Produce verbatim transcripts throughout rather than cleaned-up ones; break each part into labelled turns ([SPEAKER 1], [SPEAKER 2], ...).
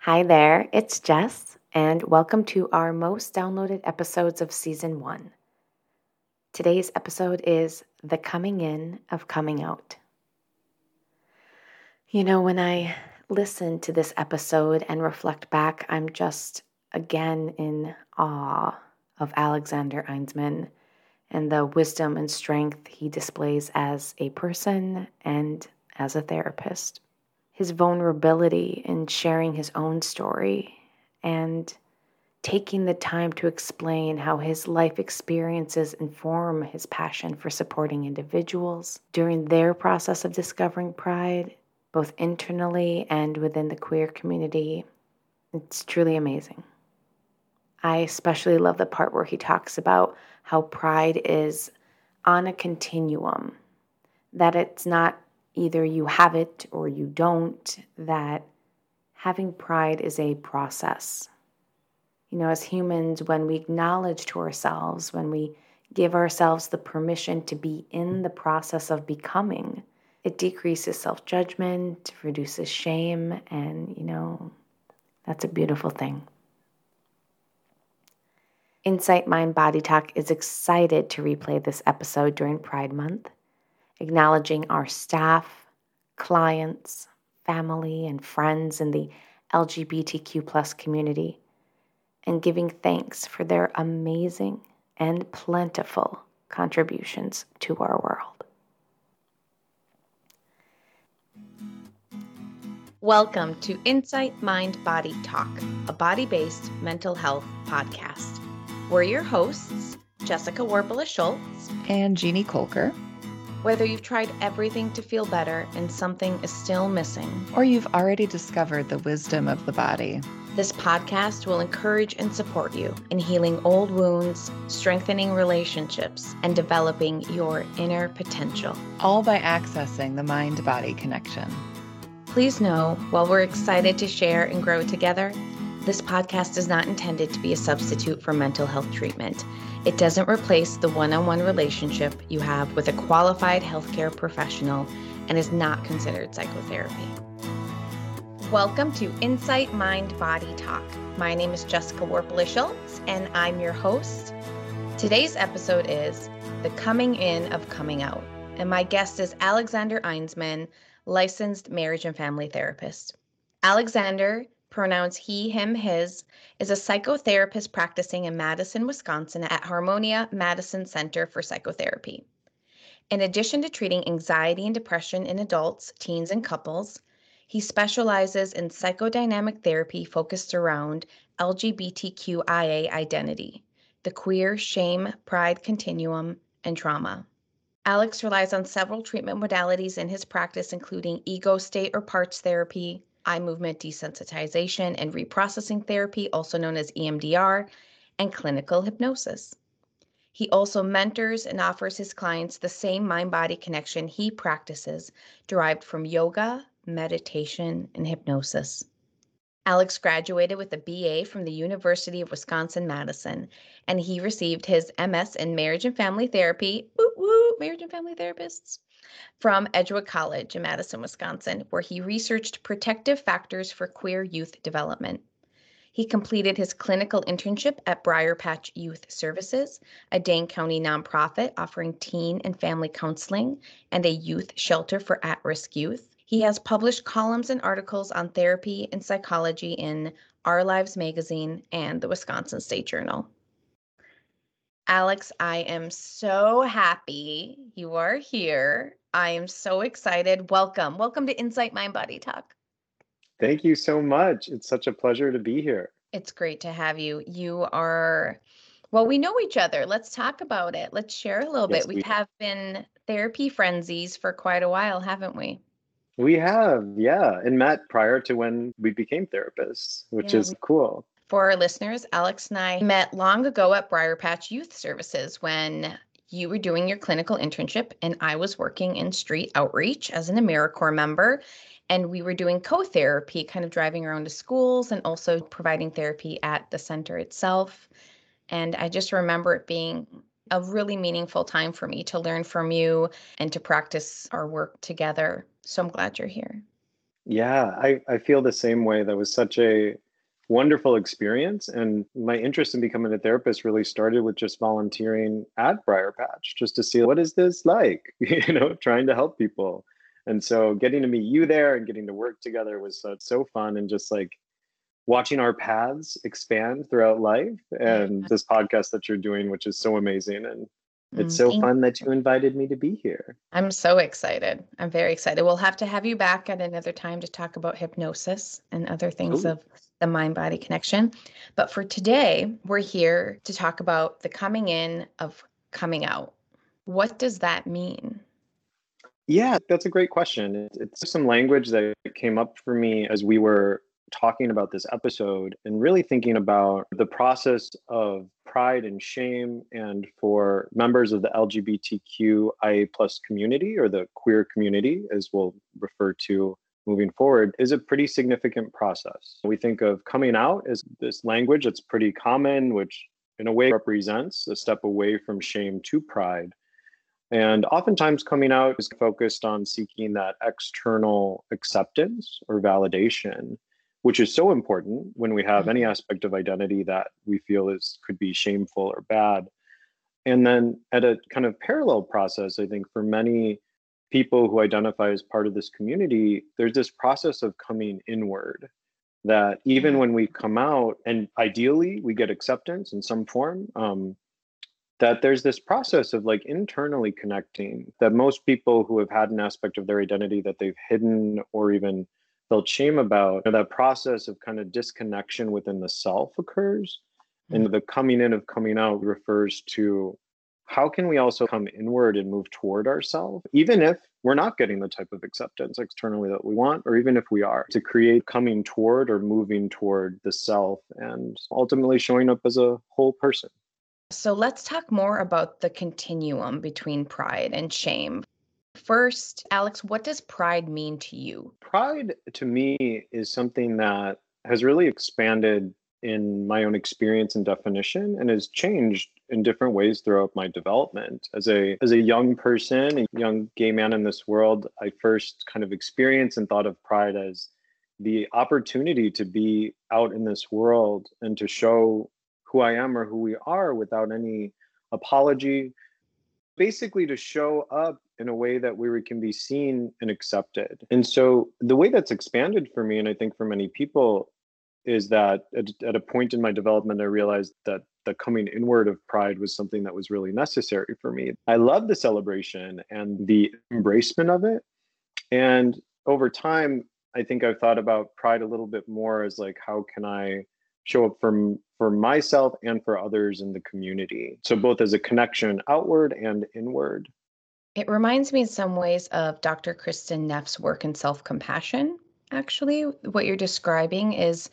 [SPEAKER 1] Hi there, it's Jess, and welcome to our most downloaded episodes of Season one. Today's episode is The Coming In of Coming Out. You know, when I listen to this episode and reflect back, I'm just again in awe of Alexander Einsman and the wisdom and strength he displays as a person and as a therapist. His vulnerability in sharing his own story and taking the time to explain how his life experiences inform his passion for supporting individuals during their process of discovering pride, both internally and within the queer community. It's truly amazing. I especially love the part where he talks about how pride is on a continuum, that it's not either you have it or you don't, that having pride is a process. You know, as humans, when we acknowledge to ourselves, when we give ourselves the permission to be in the process of becoming, it decreases self-judgment, reduces shame, and, you know, that's a beautiful thing. Insight Mind Body Talk is excited to replay this episode during Pride Month, acknowledging our staff, clients, family, and friends in the L G B T Q plus community, and giving thanks for their amazing and plentiful contributions to our world.
[SPEAKER 2] Welcome to Insight Mind Body Talk, a body-based mental health podcast. We're your hosts, Jessica Warpala-Schultz
[SPEAKER 3] and Jeannie Kolker.
[SPEAKER 2] Whether you've tried everything to feel better and something is still missing,
[SPEAKER 3] or you've already discovered the wisdom of the body,
[SPEAKER 2] this podcast will encourage and support you in healing old wounds, strengthening relationships, and developing your inner potential.
[SPEAKER 3] All by accessing the mind-body connection.
[SPEAKER 2] Please know, while we're excited to share and grow together, this podcast is not intended to be a substitute for mental health treatment. It doesn't replace the one-on-one relationship you have with a qualified healthcare professional and is not considered psychotherapy. Welcome to Insight Mind Body Talk. My name is Jessica Warpala-Schultz, and I'm your host. Today's episode is The Coming In of Coming Out, and my guest is Alexander Einsman, licensed marriage and family therapist. Alexander, pronouns he, him, his, is a psychotherapist practicing in Madison, Wisconsin at Harmonia Madison Center for Psychotherapy. In addition to treating anxiety and depression in adults, teens, and couples, he specializes in psychodynamic therapy focused around L G B T Q I A identity, the queer shame, pride continuum, and trauma. Alex relies on several treatment modalities in his practice, including ego state or parts therapy, eye movement desensitization and reprocessing therapy, also known as E M D R, and clinical hypnosis. He also mentors and offers his clients the same mind-body connection he practices, derived from yoga, meditation, and hypnosis. Alex graduated with a B A from the University of Wisconsin-Madison, and he received his M S in Marriage and Family Therapy, woo woo, Marriage and Family Therapists, from Edgewood College in Madison, Wisconsin, where he researched protective factors for queer youth development. He completed his clinical internship at Briar Patch Youth Services, a Dane County nonprofit offering teen and family counseling and a youth shelter for at-risk youth. He has published columns and articles on therapy and psychology in Our Lives magazine and the Wisconsin State Journal. Alex, I am so happy you are here. I am so excited. Welcome. Welcome to Insight Mind Body Talk.
[SPEAKER 4] Thank you so much. It's such a pleasure to be here.
[SPEAKER 2] It's great to have you. You are, well, we know each other. Let's talk about it. Let's share a little
[SPEAKER 4] Yes,
[SPEAKER 2] bit. We
[SPEAKER 4] we
[SPEAKER 2] have been therapy frenzies for quite a while, haven't we?
[SPEAKER 4] We have, yeah, and met prior to when we became therapists, which
[SPEAKER 2] Yeah,
[SPEAKER 4] is
[SPEAKER 2] we-
[SPEAKER 4] cool.
[SPEAKER 2] For our listeners, Alex and I met long ago at Briar Patch Youth Services when you were doing your clinical internship and I was working in street outreach as an AmeriCorps member. And we were doing co-therapy, kind of driving around to schools and also providing therapy at the center itself. And I just remember it being a really meaningful time for me to learn from you and to practice our work together. So I'm glad you're here.
[SPEAKER 4] Yeah, I, I feel the same way. That was such a wonderful experience. And my interest in becoming a therapist really started with just volunteering at Briar Patch, just to see what is this like, you know, trying to help people. And so getting to meet you there and getting to work together was so, so fun. And just like watching our paths expand throughout life, and this podcast that you're doing, which is so amazing. And it's
[SPEAKER 2] Mm,
[SPEAKER 4] so
[SPEAKER 2] thank
[SPEAKER 4] fun that you invited me to be here.
[SPEAKER 2] I'm so excited. I'm very excited. We'll have to have you back at another time to talk about hypnosis and other things
[SPEAKER 4] Ooh.
[SPEAKER 2] of the mind-body connection. But for today, we're here to talk about the coming in of coming out. What does that mean?
[SPEAKER 4] Yeah, that's a great question. It- It's some language that came up for me as we were talking about this episode and really thinking about the process of pride and shame. And for members of the L G B T Q I A plus community, or the queer community, as we'll refer to moving forward, is a pretty significant process. We think of coming out as this language that's pretty common, which in a way represents a step away from shame to pride. And oftentimes, coming out is focused on seeking that external acceptance or validation, which is so important when we have any
[SPEAKER 2] Mhm.
[SPEAKER 4] aspect of identity that we feel is could be shameful or bad. And then, at a kind of parallel process, I think for many people who identify as part of this community, there's this process of coming inward, that even
[SPEAKER 2] Mhm.
[SPEAKER 4] when we come out and ideally we get acceptance in some form, um, that there's this process of like internally connecting, that most people who have had an aspect of their identity that they've hidden or even felt shame about, that process of kind of disconnection within the self occurs. And the coming in of coming out refers to how can we also come inward and move toward ourselves, even if we're not getting the type of acceptance externally that we want, or even if we are, to create coming toward or moving toward the self and ultimately showing up as a whole person.
[SPEAKER 2] So let's talk more about the continuum between pride and shame. First, Alex, what does pride mean to you?
[SPEAKER 4] Pride to me is something that has really expanded in my own experience and definition, and has changed in different ways throughout my development. As a as a young person, a young gay man in this world, I first kind of experienced and thought of pride as the opportunity to be out in this world and to show who I am or who we are without any apology, basically to show up in a way that we can be seen and accepted. And so the way that's expanded for me, and I think for many people, is that at, at a point in my development, I realized that the coming inward of pride was something that was really necessary for me. I love the celebration and the embracement of it. And over time, I think I've thought about pride a little bit more as like, how can I show up for, for myself and for others in the community? So both as a connection outward and inward.
[SPEAKER 2] It reminds me in some ways of Doctor Kristen Neff's work in self-compassion. Actually, what you're describing is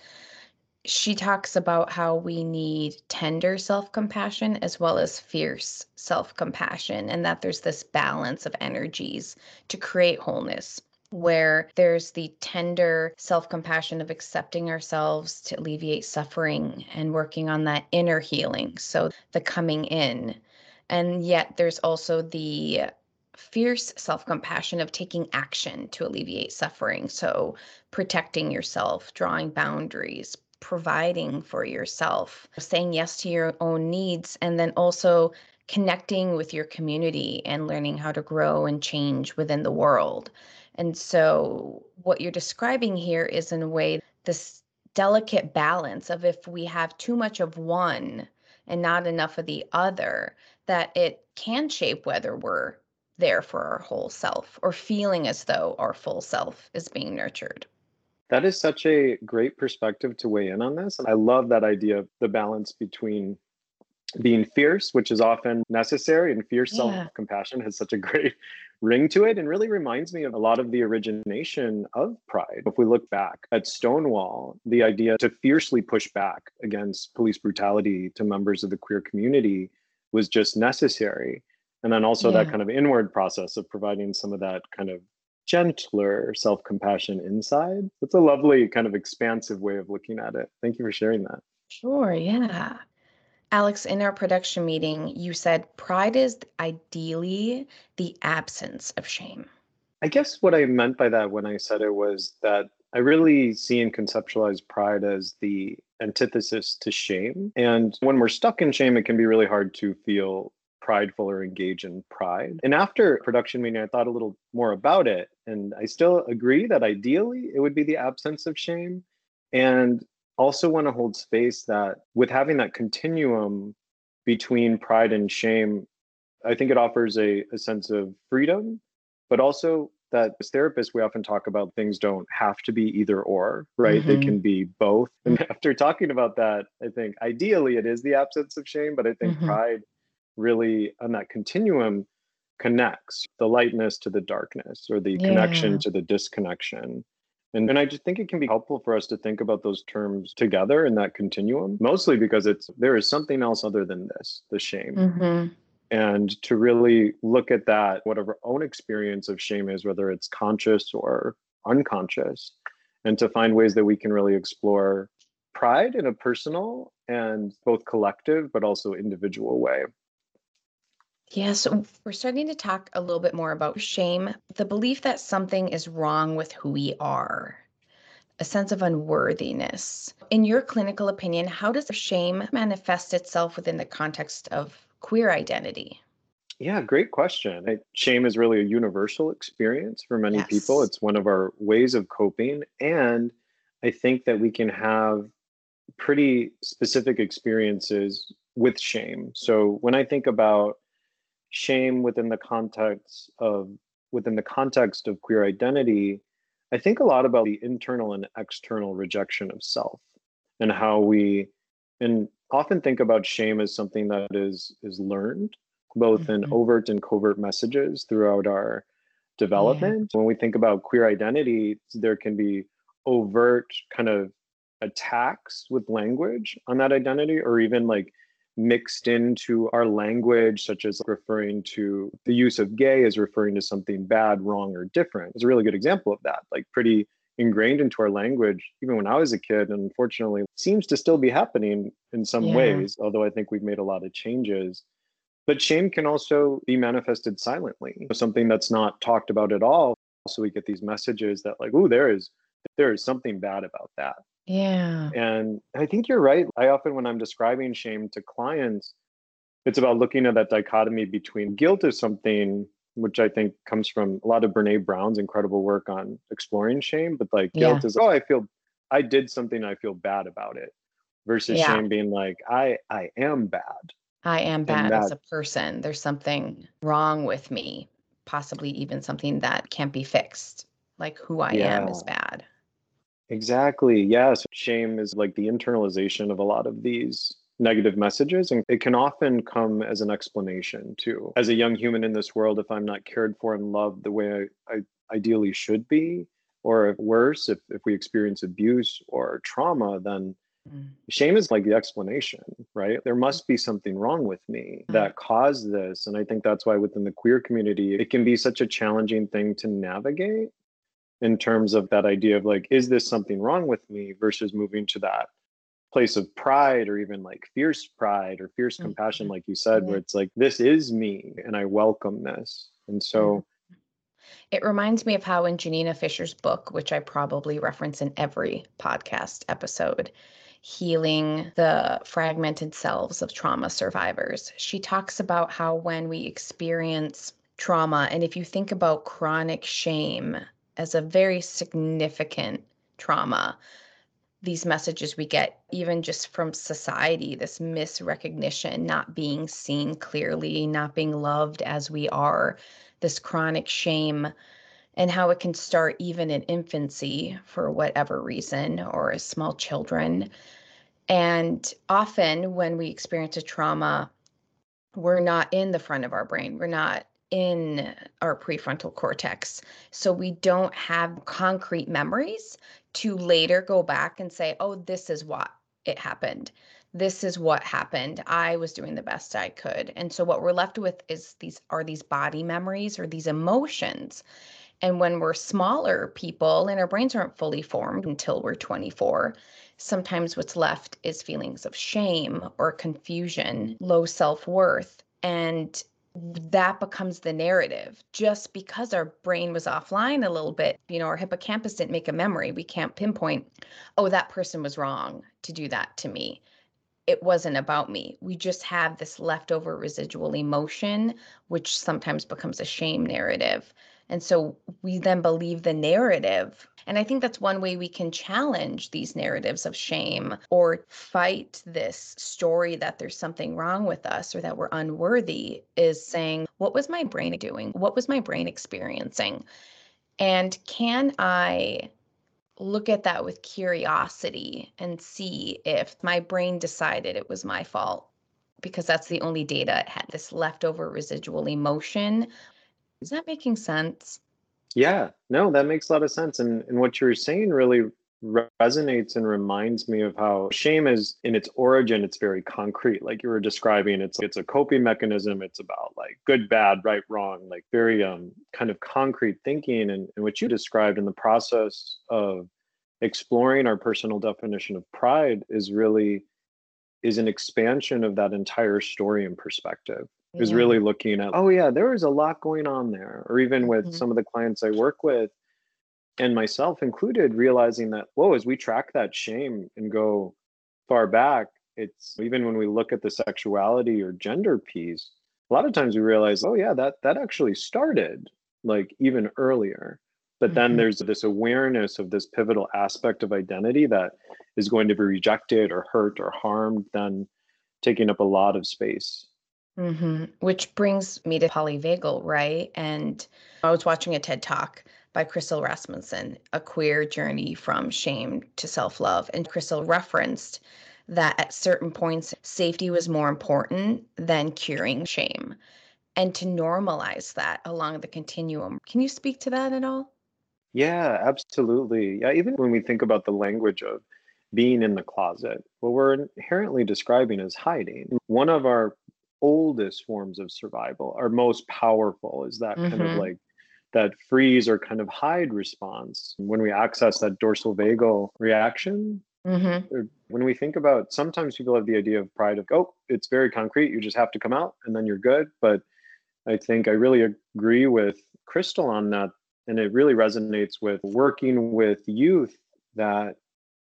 [SPEAKER 2] she talks about how we need tender self-compassion as well as fierce self-compassion, and that there's this balance of energies to create wholeness, where there's the tender self-compassion of accepting ourselves to alleviate suffering and working on that inner healing, so the coming in. And yet there's also the fierce self-compassion of taking action to alleviate suffering. So protecting yourself, drawing boundaries, providing for yourself, saying yes to your own needs, and then also connecting with your community and learning how to grow and change within the world. And so what you're describing here is in a way this delicate balance of if we have too much of one and not enough of the other, that it can shape whether we're there for our whole self or feeling as though our full self is being nurtured.
[SPEAKER 4] That is such a great perspective to weigh in on this. I love that idea of the balance between being fierce, which is often necessary, and fierce
[SPEAKER 2] Yeah.
[SPEAKER 4] self-compassion has such a great ring to it, and really reminds me of a lot of the origination of pride. If we look back at Stonewall, the idea to fiercely push back against police brutality to members of the queer community was just necessary. And then also that
[SPEAKER 2] Yeah.
[SPEAKER 4] kind of inward process of providing some of that kind of gentler self-compassion inside. It's a lovely kind of expansive way of looking at it. Thank you for sharing that.
[SPEAKER 2] Sure. Yeah. Alex, in our production meeting, you said pride is ideally the absence of shame.
[SPEAKER 4] I guess what I meant by that when I said it was that I really see and conceptualize pride as the antithesis to shame. And when we're stuck in shame, it can be really hard to feel prideful or engage in pride. And after production meeting, I thought a little more about it. And I still agree that ideally it would be the absence of shame. And also want to hold space that with having that continuum between pride and shame, I think it offers a, a sense of freedom, but also that as therapists, we often talk about things don't have to be either or, right? Mm-hmm. They can be both. And after talking about that, I think ideally it is the absence of shame, but I think mm-hmm. pride really on that continuum connects the lightness to the darkness or the yeah. connection to the disconnection. And, and I just think it can be helpful for us to think about those terms together in that continuum, mostly because it's there is something else other than this, the shame. Mm-hmm. And to really look at that, whatever own experience of shame is, whether it's conscious or unconscious, and to find ways that we can really explore pride in a personal and both collective, but also individual way.
[SPEAKER 2] Yeah, so we're starting to talk a little bit more about shame, the belief that something is wrong with who we are, a sense of unworthiness. In your clinical opinion, how does shame manifest itself within the context of queer identity?
[SPEAKER 4] Yeah, great question. I, shame is really a universal experience for many
[SPEAKER 2] yes.
[SPEAKER 4] people. It's one of our ways of coping. And I think that we can have pretty specific experiences with shame. So when I think about shame within the context of within the context of queer identity, I think a lot about the internal and external rejection of self and how we and often think about shame as something that is is learned both mm-hmm. in overt and covert messages throughout our development. Yeah. When we think about queer identity, there can be overt kind of attacks with language on that identity, or even like mixed into our language, such as referring to the use of gay as referring to something bad, wrong, or different. It's a really good example of that, like pretty ingrained into our language, even when I was a kid, and unfortunately seems to still be happening in some yeah. ways, although I think we've made a lot of changes. But shame can also be manifested silently, something that's not talked about at all. So we get these messages that like, oh, there is there is something bad about that.
[SPEAKER 2] Yeah.
[SPEAKER 4] And I think you're right. I often, when I'm describing shame to clients, it's about looking at that dichotomy between guilt is something, which I think comes from a lot of Brene Brown's incredible work on exploring shame, but like guilt yeah. is, oh, I feel, I did something, I feel bad about it, versus yeah. shame being like, I, I am bad.
[SPEAKER 2] I am bad that, as a person. There's something wrong with me, possibly even something that can't be fixed. Like who I yeah. am is bad.
[SPEAKER 4] Exactly. Yes. Shame is like the internalization of a lot of these negative messages. And it can often come as an explanation too. As a young human in this world, if I'm not cared for and loved the way I, I ideally should be, or if worse, if, if we experience abuse or trauma, then mm. shame is like the explanation, right? There must be something wrong with me that caused this. And I think that's why within the queer community, it can be such a challenging thing to navigate in terms of that idea of like, is this something wrong with me, versus moving to that place of pride, or even like fierce pride or fierce mm-hmm. compassion, like you said, yeah. where it's like, this is me and I welcome this. And so
[SPEAKER 2] it reminds me of how in Janina Fisher's book, which I probably reference in every podcast episode, Healing the Fragmented Selves of Trauma Survivors, she talks about how when we experience trauma, and if you think about chronic shame as a very significant trauma, these messages we get even just from society, this misrecognition, not being seen clearly, not being loved as we are, this chronic shame, and how it can start even in infancy for whatever reason, or as small children. And often when we experience a trauma, we're not in the front of our brain. We're not in our prefrontal cortex. So we don't have concrete memories to later go back and say, oh, this is what it happened. This is what happened. I was doing the best I could. And so what we're left with is these are these body memories or these emotions. And when we're smaller people and our brains aren't fully formed until we're twenty-four, sometimes what's left is feelings of shame or confusion, low self-worth. And that becomes the narrative. Just because our brain was offline a little bit, you know, our hippocampus didn't make a memory. We can't pinpoint, oh, that person was wrong to do that to me. It wasn't about me. We just have this leftover residual emotion, which sometimes becomes a shame narrative. And so we then believe the narrative. And I think that's one way we can challenge these narratives of shame or fight this story that there's something wrong with us or that we're unworthy, is saying, what was my brain doing? What was my brain experiencing? And can I look at that with curiosity and see if my brain decided it was my fault, because that's the only data it had, this leftover residual emotion. Is that making sense?
[SPEAKER 4] Yeah, no, that makes a lot of sense. And, and what you were saying really re- resonates and reminds me of how shame is, in its origin, it's very concrete. Like you were describing, it's it's a coping mechanism. It's about like good, bad, right, wrong, like very um kind of concrete thinking. And, and what you described in the process of exploring our personal definition of pride is really is an expansion of that entire story and perspective. Is
[SPEAKER 2] Yeah.
[SPEAKER 4] really looking at, oh yeah, there was a lot going on there. Or even with
[SPEAKER 2] Mhm.
[SPEAKER 4] some of the clients I work with, and myself included, realizing that, whoa, as we track that shame and go far back, it's even when we look at the sexuality or gender piece, a lot of times we realize, oh yeah, that that actually started like even earlier. But then
[SPEAKER 2] Mhm.
[SPEAKER 4] there's this awareness of this pivotal aspect of identity that is going to be rejected or hurt or harmed, then taking up a lot of space.
[SPEAKER 2] Mhm. Which brings me to polyvagal, right? And I was watching a TED Talk by Crystal Rasmussen, A Queer Journey from Shame to Self-Love. And Crystal referenced that at certain points, safety was more important than curing shame, and to normalize that along the continuum. Can you speak to that at all?
[SPEAKER 4] Yeah, absolutely. Yeah, even when we think about the language of being in the closet, what we're inherently describing is hiding. One of our oldest forms of survival, our most powerful, is that kind of
[SPEAKER 2] Mm-hmm.
[SPEAKER 4] like that freeze or kind of hide response. When we access that dorsal vagal reaction,
[SPEAKER 2] Mm-hmm.
[SPEAKER 4] or when we think about, sometimes people have the idea of pride of, oh, it's very concrete, you just have to come out and then you're good. But I think I really agree with Crystal on that. And it really resonates with working with youth, that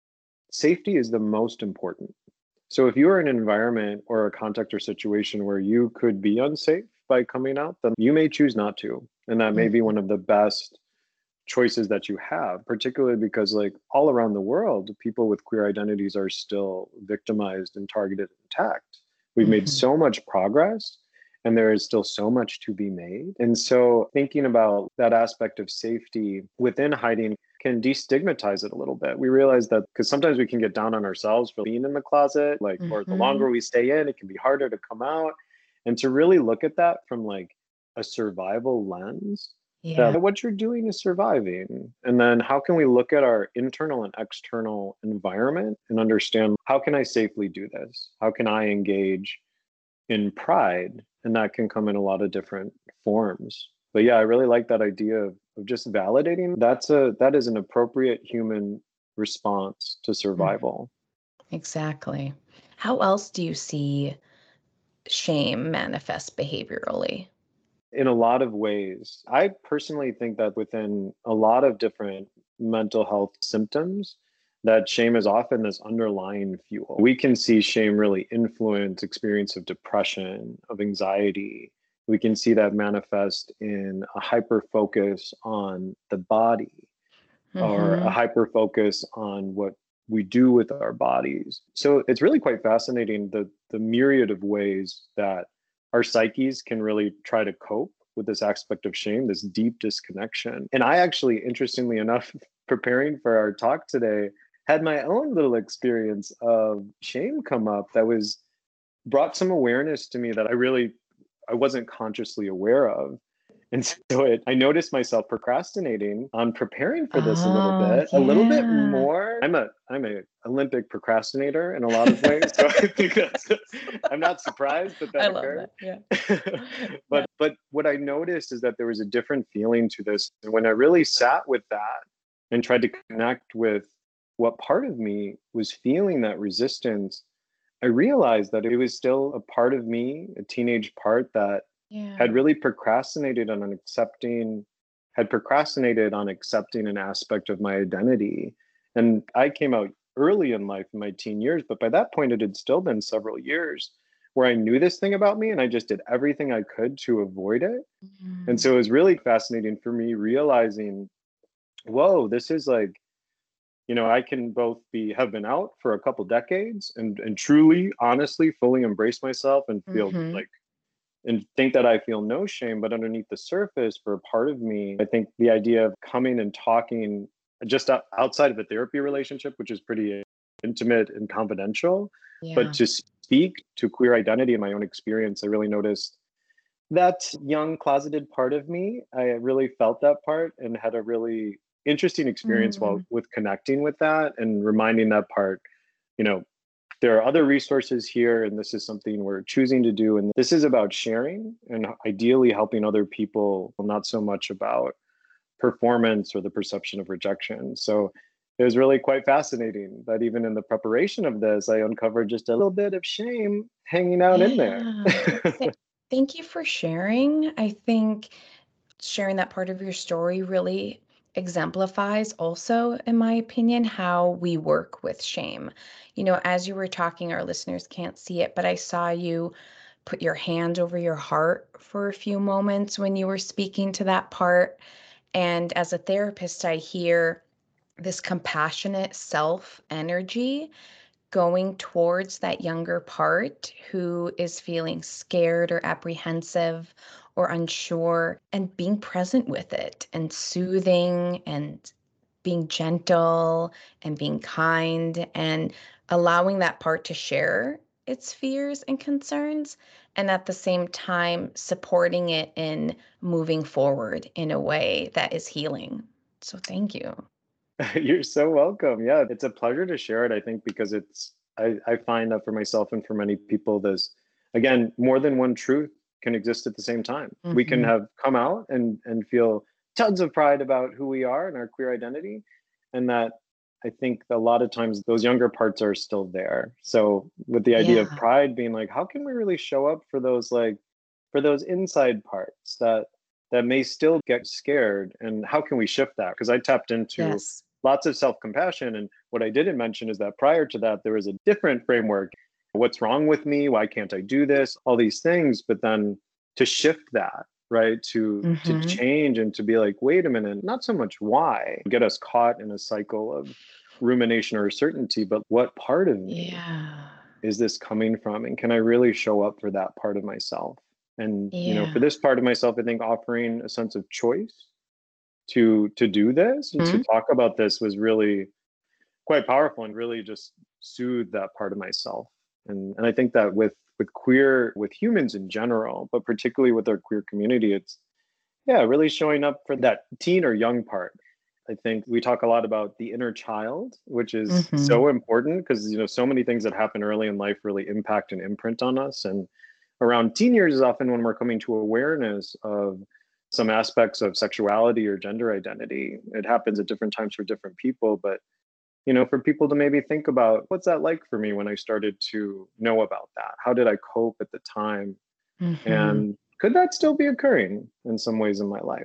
[SPEAKER 4] safety is the most important. So if you're in an environment or a context or situation where you could be unsafe by coming out, then you may choose not to. And that may be one of the best choices that you have, particularly because like all around the world, people with queer identities are still victimized and targeted and attacked. We've made
[SPEAKER 2] Mm-hmm.
[SPEAKER 4] so much progress and there is still so much to be made. And so thinking about that aspect of safety within hiding can destigmatize it a little bit. We realize that because sometimes we can get down on ourselves for being in the closet, like, or the
[SPEAKER 2] Mm-hmm.
[SPEAKER 4] longer we stay in, it can be harder to come out. And to really look at that from like a survival lens,
[SPEAKER 2] Yeah.
[SPEAKER 4] that what you're doing is surviving. And then how can we look at our internal and external environment and understand, how can I safely do this? How can I engage in pride? And that can come in a lot of different forms. But yeah, I really like that idea of, of just validating. That's a that is an appropriate human response to
[SPEAKER 2] Mm,
[SPEAKER 4] survival.
[SPEAKER 2] exactly. How else do you see shame manifest behaviorally?
[SPEAKER 4] In a lot of ways, I personally think that within a lot of different mental health symptoms, that shame is often this underlying fuel. We can see shame really influence experience of depression, of anxiety. We can see that manifest in a hyper focus on the body, or a
[SPEAKER 2] Mm-hmm.
[SPEAKER 4] hyper focus on what we do with our bodies. So it's really quite fascinating, the the myriad of ways that our psyches can really try to cope with this aspect of shame, this deep disconnection. And I actually, interestingly enough, preparing for our talk today, had my own little experience of shame come up that was brought some awareness to me that I really I wasn't consciously aware of. And so it, I noticed myself procrastinating on preparing for this a little
[SPEAKER 2] Oh,
[SPEAKER 4] bit, a little bit
[SPEAKER 2] yeah.
[SPEAKER 4] more. I'm a I'm a Olympic procrastinator in a lot of ways, so I think that's. I'm not surprised that
[SPEAKER 2] I
[SPEAKER 4] that
[SPEAKER 2] love
[SPEAKER 4] occurred.
[SPEAKER 2] that. Yeah.
[SPEAKER 4] but but what I noticed is that there was a different feeling to this, and when I really sat with that and tried to connect with what part of me was feeling that resistance, I realized that it was still a part of me, a teenage part that
[SPEAKER 2] Yeah.
[SPEAKER 4] had really procrastinated on accepting, had procrastinated on accepting an aspect of my identity. And I came out early in life in my teen years, but by that point, it had still been several years where I knew this thing about me and I just did everything I could to avoid it. And
[SPEAKER 2] Mm.
[SPEAKER 4] so it was really fascinating for me realizing, whoa, this is like, you know, I can both be have been out for a couple decades and and truly, honestly, fully embrace myself and feel
[SPEAKER 2] Mhm.
[SPEAKER 4] like and think that I feel no shame, but underneath the surface, for a part of me, I think the idea of coming and talking just o- outside of a therapy relationship, which is pretty intimate and confidential, but
[SPEAKER 2] Yeah.
[SPEAKER 4] to speak to queer identity in my own experience, I really noticed that young closeted part of me. I really felt that part and had a really interesting experience while
[SPEAKER 2] Mm.
[SPEAKER 4] with connecting with that and reminding that part, you know, there are other resources here, and this is something we're choosing to do. And this is about sharing and ideally helping other people, not so much about performance or the perception of rejection. So it was really quite fascinating that even in the preparation of this, I uncovered just a little bit of shame hanging out in there.
[SPEAKER 2] Yeah. Th- Thank you for sharing. I think sharing that part of your story really exemplifies also, in my opinion, how we work with shame. You know, as you were talking, our listeners can't see it, but I saw you put your hand over your heart for a few moments when you were speaking to that part. And as a therapist, I hear this compassionate self energy going towards that younger part who is feeling scared or apprehensive or unsure, and being present with it and soothing and being gentle and being kind and allowing that part to share its fears and concerns, and at the same time supporting it in moving forward in a way that is healing. So thank you.
[SPEAKER 4] You're so welcome. Yeah, it's a pleasure to share it. I think because it's, I, I find that for myself and for many people, there's, again, more than one truth can exist at the same time. We can
[SPEAKER 2] Hmm.
[SPEAKER 4] have come out and, and feel tons of pride about who we are and our queer identity. And that I think a lot of times those younger parts are still there. So with the idea of
[SPEAKER 2] Yeah.
[SPEAKER 4] pride being like, how can we really show up for those like, for those inside parts that that may still get scared, and how can we shift that? Because I tapped into
[SPEAKER 2] Yes.
[SPEAKER 4] lots of self-compassion, and what I didn't mention is that prior to that there was a different framework. What's wrong with me? Why can't I do this? All these things. But then to shift that, right, to to
[SPEAKER 2] Hmm.
[SPEAKER 4] change and to be like, wait a minute, not so much why get us caught in a cycle of rumination or certainty, but what part of me
[SPEAKER 2] Yeah.
[SPEAKER 4] is this coming from, and can I really show up for that part of myself? And you know, for
[SPEAKER 2] Yeah.
[SPEAKER 4] this part of myself, I think offering a sense of choice to to do this and to
[SPEAKER 2] Mhm.
[SPEAKER 4] talk about this was really quite powerful and really just soothed that part of myself. And and I think that with with queer, with humans in general, but particularly with our queer community, it's, yeah, really showing up for that teen or young part. I think we talk a lot about the inner child, which is
[SPEAKER 2] Mhm.
[SPEAKER 4] so important because, you know, so many things that happen early in life really impact and imprint on us. And around teen years is often when we're coming to awareness of some aspects of sexuality or gender identity. It happens at different times for different people, but you know, for people to maybe think about, what's that like for me when I started to know about that? How did I cope at the time?
[SPEAKER 2] Mhm.
[SPEAKER 4] And could that still be occurring in some ways in my life?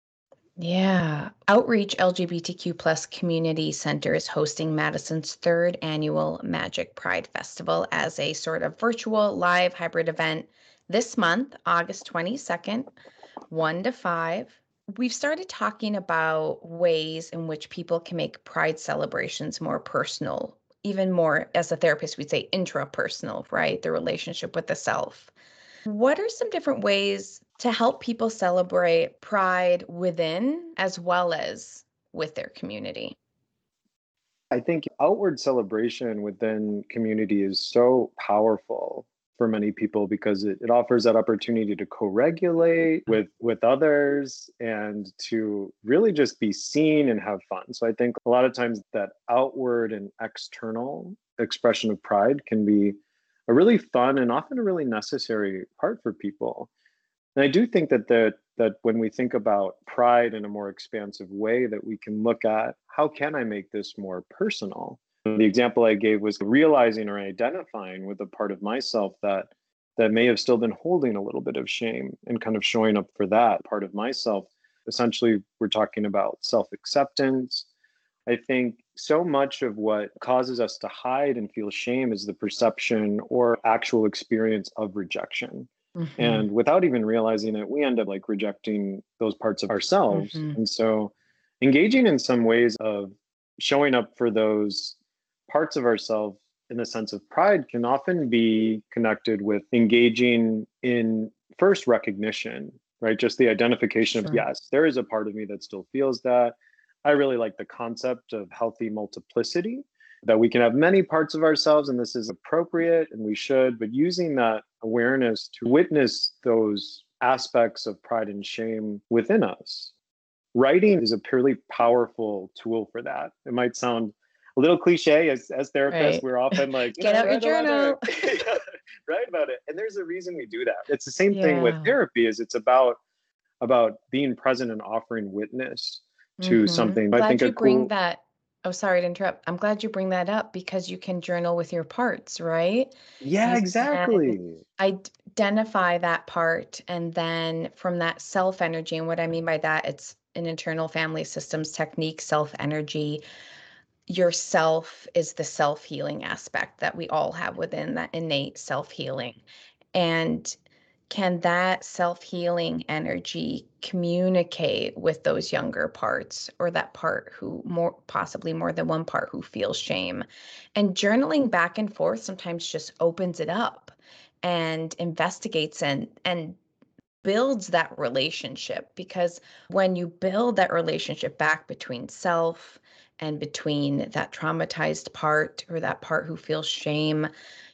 [SPEAKER 2] Yeah. Outreach L G B T Q plus Community Center is hosting Madison's third annual Magic Pride Festival as a sort of virtual live hybrid event this month, August twenty-second, one to five. We've started talking about ways in which people can make Pride celebrations more personal, even more, as a therapist, we'd say intrapersonal, right? The relationship with the self. What are some different ways to help people celebrate pride within as well as with their community?
[SPEAKER 4] I think outward celebration within community is so powerful for many people because it, it offers that opportunity to co-regulate with with others and to really just be seen and have fun. So I think a lot of times that outward and external expression of pride can be a really fun and often a really necessary part for people. And I do think that the, that when we think about pride in a more expansive way, that we can look at, how can I make this more personal? The example I gave was realizing or identifying with a part of myself that that may have still been holding a little bit of shame and kind of showing up for that part of myself. Essentially, we're talking about self-acceptance. I think so much of what causes us to hide and feel shame is the perception or actual experience of rejection. Mm-hmm. And without even realizing it, we end up like rejecting those parts of ourselves. Mm-hmm. And so engaging in some ways of showing up for those parts of ourselves in the sense of pride can often be connected with engaging in first recognition, right? Just the identification sure. of, yes, there is a part of me that still feels that. I really like the concept of healthy multiplicity, that we can have many parts of ourselves and this is appropriate and we should, but using that awareness to witness those aspects of pride and shame within us. Writing is a purely powerful tool for that. It might sound a little cliche as, as therapists, right. We're often like,
[SPEAKER 2] get know, out your journal.
[SPEAKER 4] Write about it. And there's a reason we do that. It's the same yeah. thing with therapy is it's about, about being present and offering witness to mm-hmm. something.
[SPEAKER 2] Glad
[SPEAKER 4] I think
[SPEAKER 2] you
[SPEAKER 4] a cool...
[SPEAKER 2] bring that. Oh, sorry to interrupt. I'm glad you bring that up because you can journal with your parts, right?
[SPEAKER 4] Yeah, you exactly.
[SPEAKER 2] Identify that part. And then from that self energy, and what I mean by that, it's an internal family systems technique, self energy. Yourself is the self-healing aspect that we all have within that innate self-healing. And can that self-healing energy communicate with those younger parts or that part who more possibly more than one part who feels shame? And journaling back and forth sometimes just opens it up and investigates and and builds that relationship, because when you build that relationship back between self and between that traumatized part or that part who feels shame,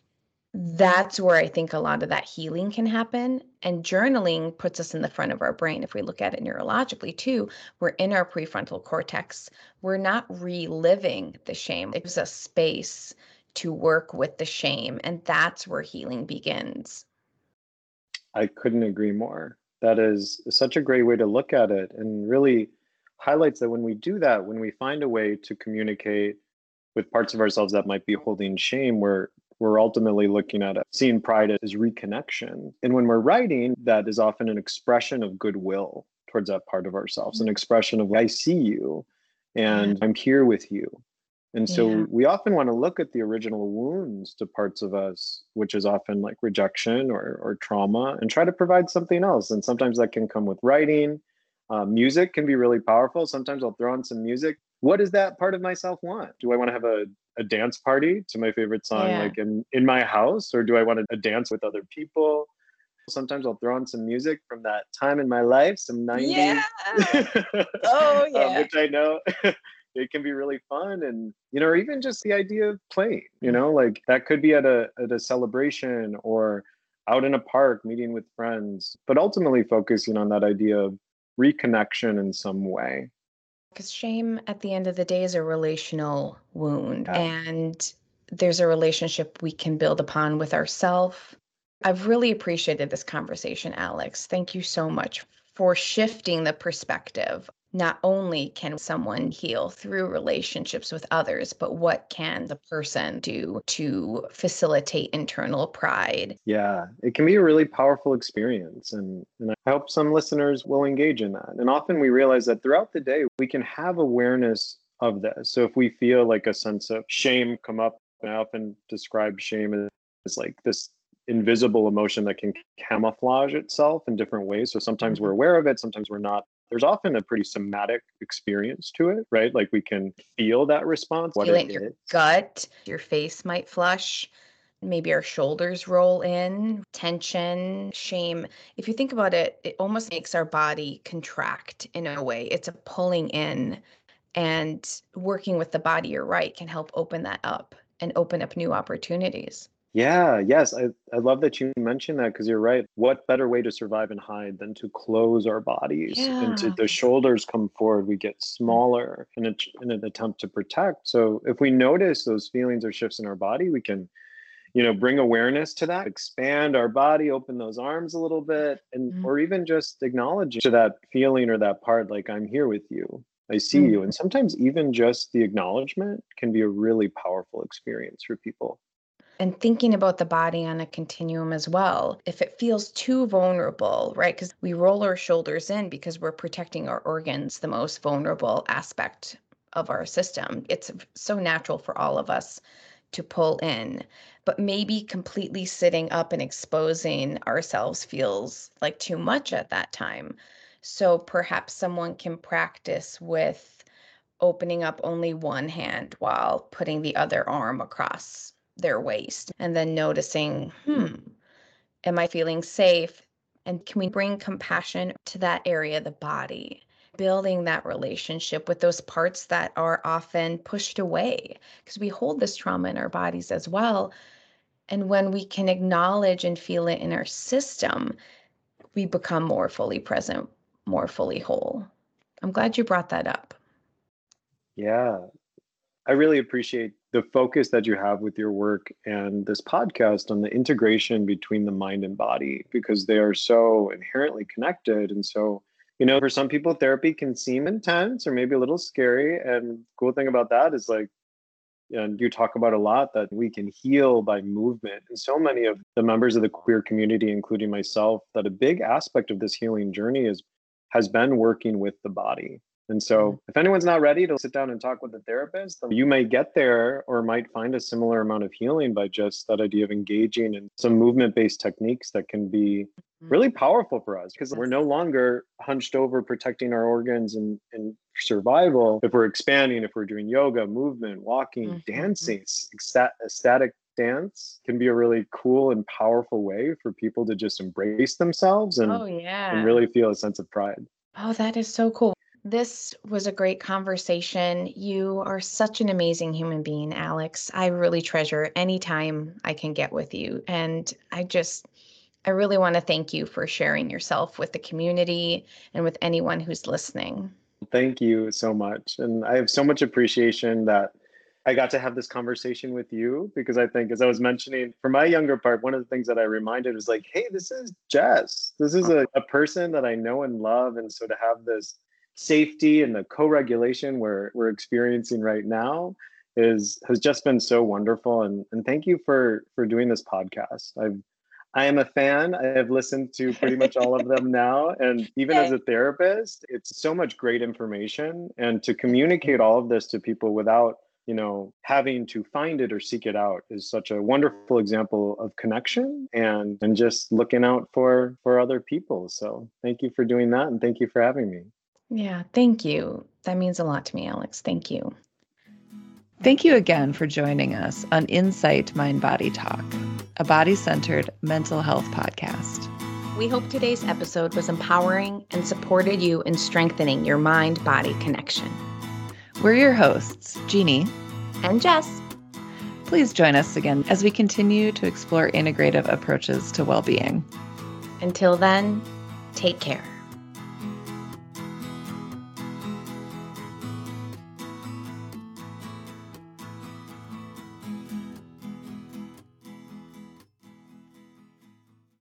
[SPEAKER 2] that's where I think a lot of that healing can happen. And journaling puts us in the front of our brain. If we look at it neurologically too, we're in our prefrontal cortex. We're not reliving the shame. It gives us space to work with the shame. And that's where healing begins.
[SPEAKER 4] I couldn't agree more. That is such a great way to look at it and really highlights that when we do that, when we find a way to communicate with parts of ourselves that might be holding shame, we're we're ultimately looking at it, seeing pride as reconnection. And when we're writing, that is often an expression of goodwill towards that part of ourselves, an expression of, I see you and I'm here with you. And so yeah. we often want to look at the original wounds to parts of us, which is often like rejection or, or trauma, and try to provide something else. And sometimes that can come with writing. Uh, music can be really powerful. Sometimes I'll throw on some music. What does that part of myself want? Do I want to have a, a dance party to my favorite song, yeah. like in, in my house? Or do I want to dance with other people? Sometimes I'll throw on some music from that time in my life, some nineties.
[SPEAKER 2] Yeah. Oh, yeah.
[SPEAKER 4] um, which I know... it can be really fun. And, you know, or even just the idea of playing, you know, like that could be at a at a celebration or out in a park, meeting with friends, but ultimately focusing on that idea of reconnection in some way.
[SPEAKER 2] Because shame at the end of the day is a relational wound. Yeah. And there's a relationship we can build upon with ourselves. I've really appreciated this conversation, Alex. Thank you so much for shifting the perspective. Not only can someone heal through relationships with others, but what can the person do to facilitate internal pride?
[SPEAKER 4] Yeah, it can be a really powerful experience. And, and I hope some listeners will engage in that. And often we realize that throughout the day, we can have awareness of this. So if we feel like a sense of shame come up, I often describe shame as, as like this invisible emotion that can camouflage itself in different ways. So sometimes we're aware of it, sometimes we're not. There's often a pretty somatic experience to it, right? Like we can feel that response.
[SPEAKER 2] Feel it in your gut, your face might flush, maybe our shoulders roll in, tension, shame. If you think about it, it almost makes our body contract in a way. It's a pulling in, and working with the body, you're right, can help open that up and open up new opportunities.
[SPEAKER 4] Yeah, yes. I, I love that you mentioned that, because you're right. What better way to survive and hide than to close our bodies
[SPEAKER 2] yeah.
[SPEAKER 4] and to the shoulders come forward, we get smaller in, a, in an attempt to protect. So if we notice those feelings or shifts in our body, we can, you know, bring awareness to that, expand our body, open those arms a little bit, and mm-hmm. or even just acknowledge to that feeling or that part, like, I'm here with you. I see mm-hmm. you. And sometimes even just the acknowledgement can be a really powerful experience for people.
[SPEAKER 2] And thinking about the body on a continuum as well. If it feels too vulnerable, right? Because we roll our shoulders in because we're protecting our organs, the most vulnerable aspect of our system. It's so natural for all of us to pull in. But maybe completely sitting up and exposing ourselves feels like too much at that time. So perhaps someone can practice with opening up only one hand while putting the other arm across their waist, and then noticing, hmm, am I feeling safe? And can we bring compassion to that area of the body? Building that relationship with those parts that are often pushed away, because we hold this trauma in our bodies as well. And when we can acknowledge and feel it in our system, we become more fully present, more fully whole. I'm glad you brought that up.
[SPEAKER 4] Yeah. I really appreciate the focus that you have with your work and this podcast on the integration between the mind and body, because they are so inherently connected. And so, you know, for some people, therapy can seem intense or maybe a little scary. And the cool thing about that is, like, and you talk about a lot, that we can heal by movement. And so many of the members of the queer community, including myself, that a big aspect of this healing journey is has been working with the body. And so if anyone's not ready to sit down and talk with a therapist, you may get there or might find a similar amount of healing by just that idea of engaging in some movement-based techniques that can be really powerful for us, because we're no longer hunched over protecting our organs and, and survival. If we're expanding, if we're doing yoga, movement, walking, mm-hmm. dancing, ecstatic, ecstatic dance can be a really cool and powerful way for people to just embrace themselves and,
[SPEAKER 2] oh, yeah.
[SPEAKER 4] and really feel a sense of pride.
[SPEAKER 2] Oh, that is so cool. This was a great conversation. You are such an amazing human being, Alex. I really treasure any time I can get with you. And I just, I really want to thank you for sharing yourself with the community and with anyone who's listening.
[SPEAKER 4] Thank you so much. And I have so much appreciation that I got to have this conversation with you, because I think, as I was mentioning, for my younger part, one of the things that I reminded was like, hey, this is Jess. This is a, a person that I know and love. And so to have this safety and the co-regulation we're we're experiencing right now is has just been so wonderful. And and thank you for for doing this podcast. I've I am a fan. I have listened to pretty much all of them now. And even Yay. As a therapist, it's so much great information. And to communicate all of this to people without, you know, having to find it or seek it out is such a wonderful example of connection and, and just looking out for, for other people. So thank you for doing that. And thank you for having me.
[SPEAKER 2] Yeah, thank you. That means a lot to me, Alex. Thank you.
[SPEAKER 3] Thank you again for joining us on Insight Mind Body Talk, a body-centered mental health podcast.
[SPEAKER 2] We hope today's episode was empowering and supported you in strengthening your mind-body connection.
[SPEAKER 3] We're your hosts, Jeannie
[SPEAKER 2] and Jess.
[SPEAKER 3] Please join us again as we continue to explore integrative approaches to well-being.
[SPEAKER 2] Until then, take care.